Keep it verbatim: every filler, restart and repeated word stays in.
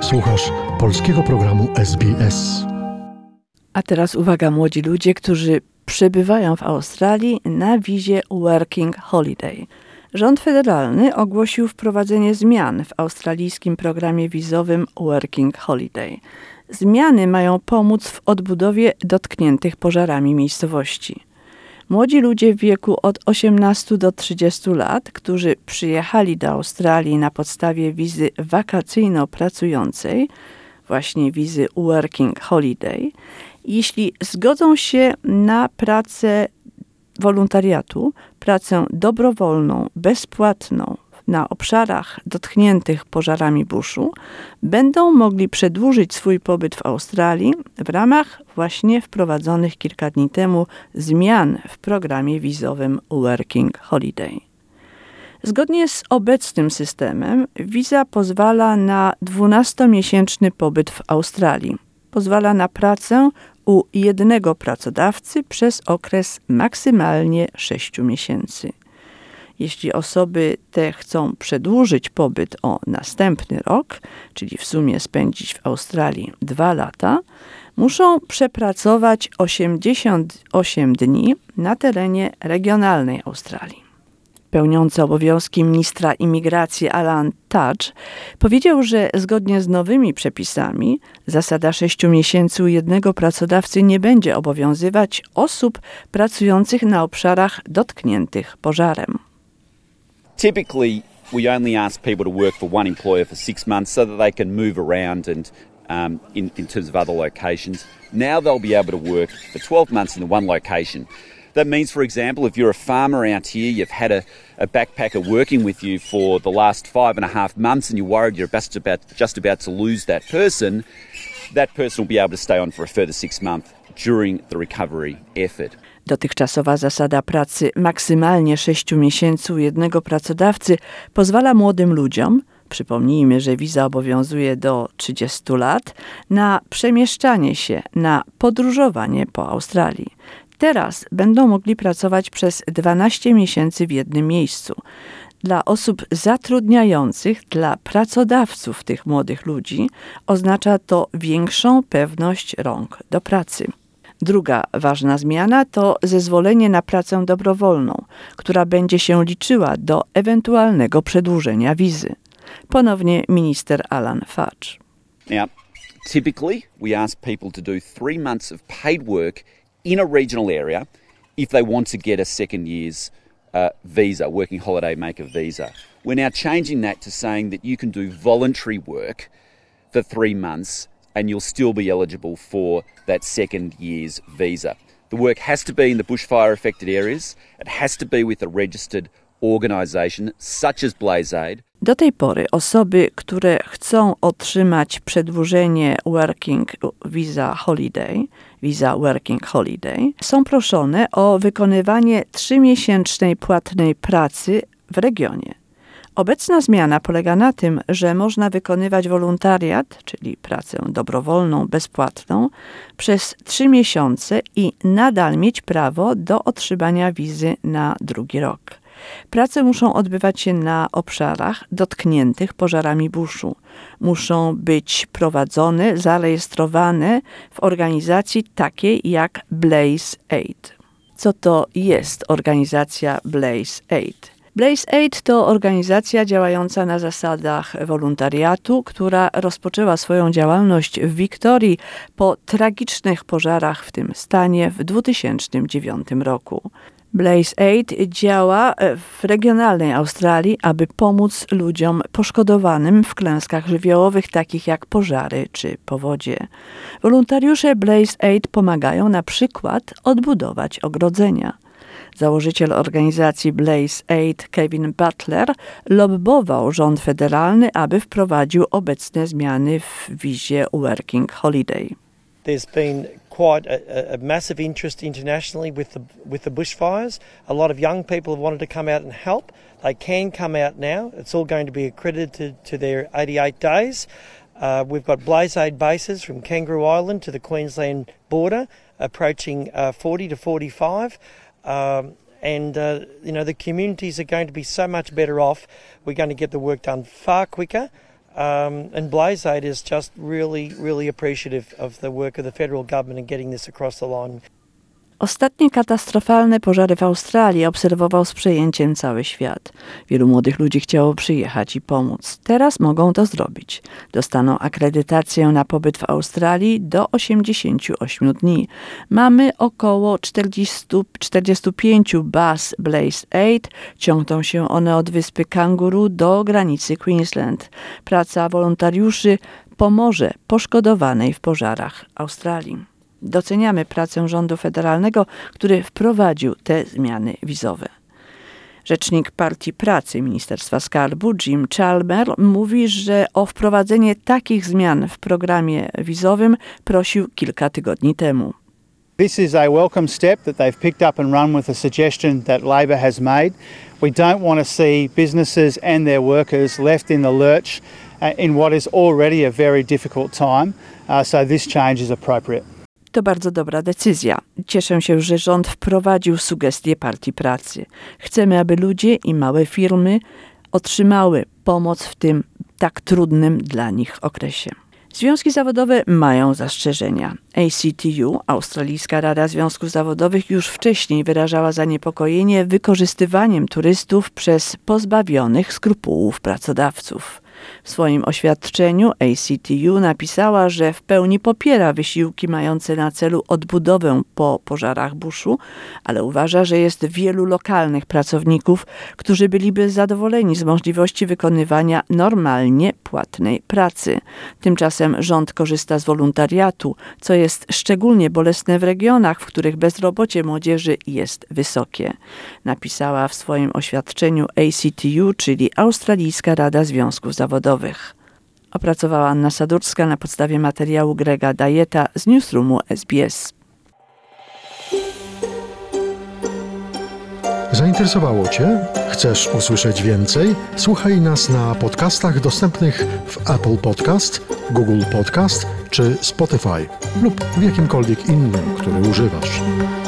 Słuchasz polskiego programu S B S. A teraz uwaga, młodzi ludzie, którzy przebywają w Australii na wizie Working Holiday. Rząd federalny ogłosił wprowadzenie zmian w australijskim programie wizowym Working Holiday. Zmiany mają pomóc w odbudowie dotkniętych pożarami miejscowości. Młodzi ludzie w wieku od osiemnastu do trzydziestu lat, którzy przyjechali do Australii na podstawie wizy wakacyjno-pracującej, właśnie wizy Working Holiday, jeśli zgodzą się na pracę wolontariatu, pracę dobrowolną, bezpłatną na obszarach dotkniętych pożarami buszu, będą mogli przedłużyć swój pobyt w Australii w ramach właśnie wprowadzonych kilka dni temu zmian w programie wizowym Working Holiday. Zgodnie z obecnym systemem wiza pozwala na dwunastomiesięczny pobyt w Australii. Pozwala na pracę u jednego pracodawcy przez okres maksymalnie sześciu miesięcy. Jeśli osoby te chcą przedłużyć pobyt o następny rok, czyli w sumie spędzić w Australii dwa lata, muszą przepracować osiemdziesiąt osiem dni na terenie regionalnej Australii. Pełniący obowiązki ministra imigracji Alan Tudge powiedział, że zgodnie z nowymi przepisami zasada sześciu miesięcy u jednego pracodawcy nie będzie obowiązywać osób pracujących na obszarach dotkniętych pożarem. Typically, we only ask people to work for one employer for six months so that they can move around and um, in, in terms of other locations. Now they'll be able to work for twelve months in the one location. That means, for example, if you're a farmer out here, you've had a, a backpacker working with you for the last five and a half months and you're worried you're just about, just about to lose that person, that person will be able to stay on for a further six months during the recovery effort. Dotychczasowa zasada pracy maksymalnie sześciu miesięcy u jednego pracodawcy pozwala młodym ludziom, przypomnijmy, że wiza obowiązuje do trzydziestu lat, na przemieszczanie się, na podróżowanie po Australii. Teraz będą mogli pracować przez dwanaście miesięcy w jednym miejscu. Dla osób zatrudniających, dla pracodawców tych młodych ludzi oznacza to większą pewność rąk do pracy. Druga ważna zmiana to zezwolenie na pracę dobrowolną, która będzie się liczyła do ewentualnego przedłużenia wizy. Ponownie minister Alan Tudge. Now, typically we ask people to do three months of paid work in a regional area if they want to get a second year's uh, visa, working holiday maker visa. We're now changing that to saying that you can do voluntary work for three months and you'll still be eligible for that second year's visa. The work has to be in the bushfire affected areas. It has to be with a registered organisation such as Blaze Aid. Do tej pory osoby, które chcą otrzymać przedłużenie Working Visa Holiday, Visa Working Holiday, są proszone o wykonywanie trzymiesięcznej płatnej pracy w regionie. Obecna zmiana polega na tym, że można wykonywać wolontariat, czyli pracę dobrowolną, bezpłatną, przez trzy miesiące i nadal mieć prawo do otrzymania wizy na drugi rok. Prace muszą odbywać się na obszarach dotkniętych pożarami buszu. Muszą być prowadzone, zarejestrowane w organizacji takiej jak Blaze Aid. Co to jest organizacja Blaze Aid? Blaze Aid to organizacja działająca na zasadach wolontariatu, która rozpoczęła swoją działalność w Wiktorii po tragicznych pożarach w tym stanie w dwa tysiące dziewiątym roku. Blaze Aid działa w regionalnej Australii, aby pomóc ludziom poszkodowanym w klęskach żywiołowych, takich jak pożary czy powodzie. Wolontariusze Blaze Aid pomagają na przykład odbudować ogrodzenia. Założyciel organizacji Blaze Aid, Kevin Butler, lobbował rząd federalny, aby wprowadził obecne zmiany w wizie Working Holiday. There's been quite a, a massive interest internationally with the with the bushfires. A lot of young people have wanted to come out and help. They can come out now. It's all going to be accredited to their eighty-eight days. Uh, we've got Blaze Aid bases from Kangaroo Island to the Queensland border, approaching uh, forty to forty-five. Um, and, uh, you know, the communities are going to be so much better off. We're going to get the work done far quicker. Um, and BlazeAid is just really, really appreciative of the work of the federal government in getting this across the line. Ostatnie katastrofalne pożary w Australii obserwował z przejęciem cały świat. Wielu młodych ludzi chciało przyjechać i pomóc. Teraz mogą to zrobić. Dostaną akredytację na pobyt w Australii do osiemdziesięciu ośmiu dni. Mamy około czterdzieści, czterdzieści pięć baz BlazeAid. Ciągną się one od wyspy Kanguru do granicy Queensland. Praca wolontariuszy pomoże poszkodowanej w pożarach Australii. Doceniamy pracę rządu federalnego, który wprowadził te zmiany wizowe. Rzecznik Partii Pracy Ministerstwa Skarbu Jim Chalmers mówi, że o wprowadzenie takich zmian w programie wizowym prosił kilka tygodni temu. This is a welcome step that they've picked up and run with a suggestion that Labor has made. We don't want to see businesses and their workers left in the lurch in what is already a very difficult time, uh, so this change is appropriate. To bardzo dobra decyzja. Cieszę się, że rząd wprowadził sugestie Partii Pracy. Chcemy, aby ludzie i małe firmy otrzymały pomoc w tym tak trudnym dla nich okresie. Związki zawodowe mają zastrzeżenia. A C T U, Australijska Rada Związków Zawodowych, już wcześniej wyrażała zaniepokojenie wykorzystywaniem turystów przez pozbawionych skrupułów pracodawców. W swoim oświadczeniu A C T U napisała, że w pełni popiera wysiłki mające na celu odbudowę po pożarach buszu, ale uważa, że jest wielu lokalnych pracowników, którzy byliby zadowoleni z możliwości wykonywania normalnie płatnej pracy. Tymczasem rząd korzysta z wolontariatu, co jest szczególnie bolesne w regionach, w których bezrobocie młodzieży jest wysokie. Napisała w swoim oświadczeniu A C T U, czyli Australijska Rada Związków Zawodowych. Opracowała Anna Sadurska na podstawie materiału Grega Dajeta z Newsroomu S B S. Zainteresowało Cię? Chcesz usłyszeć więcej? Słuchaj nas na podcastach dostępnych w Apple Podcast, Google Podcast czy Spotify lub w jakimkolwiek innym, który używasz.